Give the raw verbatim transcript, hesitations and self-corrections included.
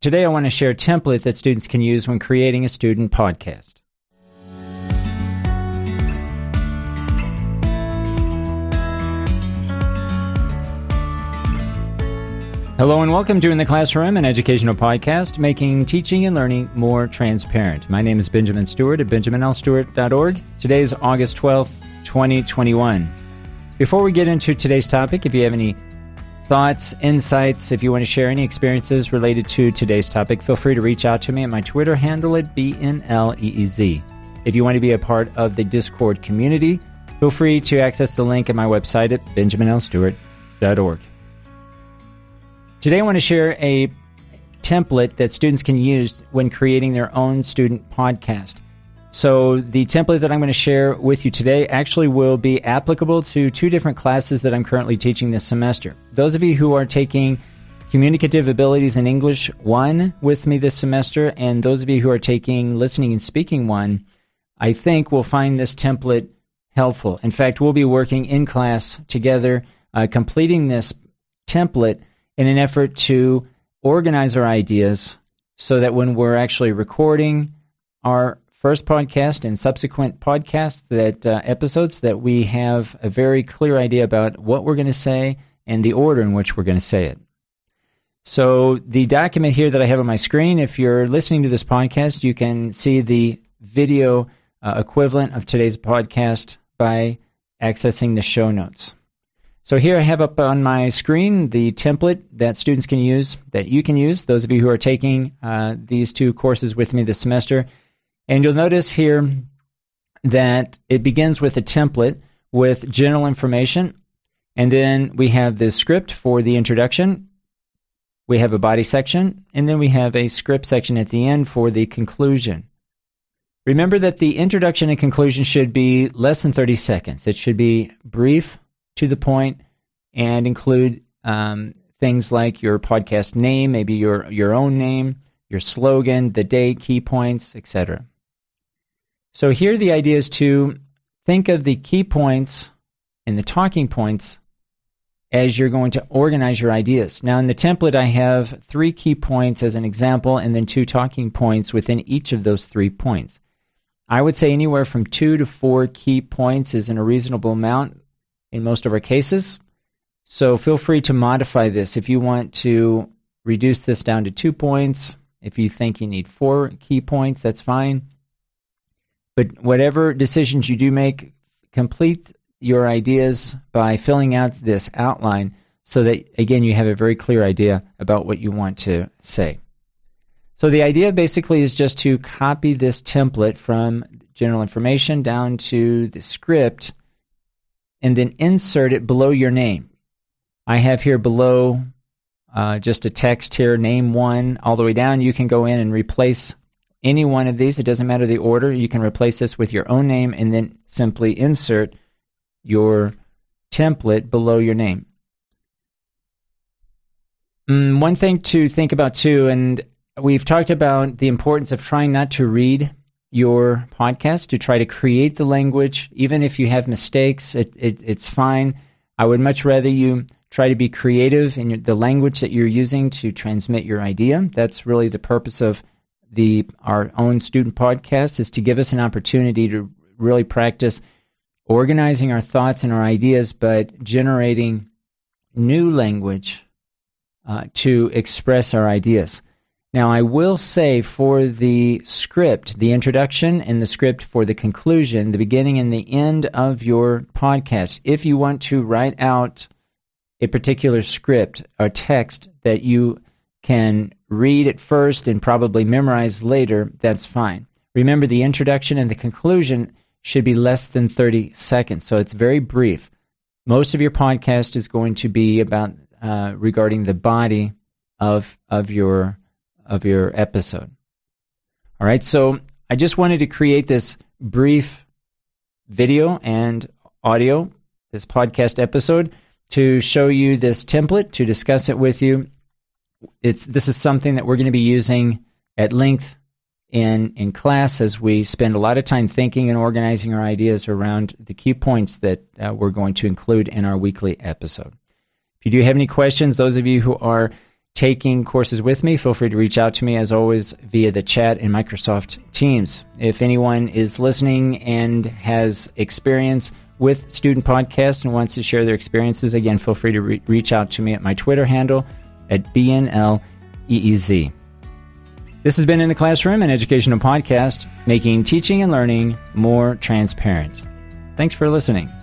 Today I want to share a template that students can use when creating a student podcast. Hello and welcome to In the Classroom, an educational podcast making teaching and learning more transparent. My name is Benjamin Stewart at benjamin l stewart dot org. Today is August twelfth, twenty twenty-one. Before we get into today's topic, if you have any thoughts, insights, if you want to share any experiences related to today's topic, feel free to reach out to me at my Twitter handle at B N L E E Z. If you want to be a part of the Discord community, feel free to access the link at my website at benjamin l stewart dot org. Today I want to share a template that students can use when creating their own student podcast. So the template that I'm going to share with you today actually will be applicable to two different classes that I'm currently teaching this semester. Those of you who are taking Communicative Abilities in English one with me this semester, and those of you who are taking Listening and Speaking one, I think will find this template helpful. In fact, we'll be working in class together, uh, completing this template in an effort to organize our ideas so that when we're actually recording our first podcast and subsequent podcasts, that uh, episodes, that we have a very clear idea about what we're going to say and the order in which we're going to say it. So the document here that I have on my screen, if you're listening to this podcast, you can see the video uh, equivalent of today's podcast by accessing the show notes. So here I have up on my screen the template that students can use, that you can use, those of you who are taking uh, these two courses with me this semester. And you'll notice here that it begins with a template with general information, and then we have the script for the introduction, we have a body section, and then we have a script section at the end for the conclusion. Remember that the introduction and conclusion should be less than thirty seconds. It should be brief, to the point, and include um, things like your podcast name, maybe your, your own name, your slogan, the date, key points, et cetera. So here the idea is to think of the key points and the talking points as you're going to organize your ideas. Now in the template I have three key points as an example and then two talking points within each of those three points. I would say anywhere from two to four key points is in a reasonable amount in most of our cases. So feel free to modify this. If you want to reduce this down to two points, if you think you need four key points, that's fine. But whatever decisions you do make, complete your ideas by filling out this outline so that, again, you have a very clear idea about what you want to say. So the idea basically is just to copy this template from general information down to the script and then insert it below your name. I have here below uh, just a text here, name one, all the way down. You can go in and replace any one of these. It doesn't matter the order. You can replace this with your own name and then simply insert your template below your name. Mm, one thing to think about too, and we've talked about the importance of trying not to read your podcast, to try to create the language. Even if you have mistakes, it, it, it's fine. I would much rather you try to be creative in your, the language that you're using to transmit your idea. That's really the purpose of the our own student podcast, is to give us an opportunity to really practice organizing our thoughts and our ideas, but generating new language uh, to express our ideas. Now, I will say for the script, the introduction and the script for the conclusion, the beginning and the end of your podcast, if you want to write out a particular script or text that you can read at first and probably memorize later, that's fine. Remember, the introduction and the conclusion should be less than thirty seconds, so it's very brief. Most of your podcast is going to be about uh, regarding the body of of your of your episode. All right, so I just wanted to create this brief video and audio, this podcast episode, to show you this template, to discuss it with you. It's this is something that we're going to be using at length in in class as we spend a lot of time thinking and organizing our ideas around the key points that uh, we're going to include in our weekly episode. If you do have any questions, those of you who are taking courses with me, feel free to reach out to me, as always, via the chat in Microsoft Teams. If anyone is listening and has experience with Student Podcast and wants to share their experiences, again, feel free to re- reach out to me at my Twitter handle at B N L E E Z. This has been In the Classroom, an educational podcast, making teaching and learning more transparent. Thanks for listening.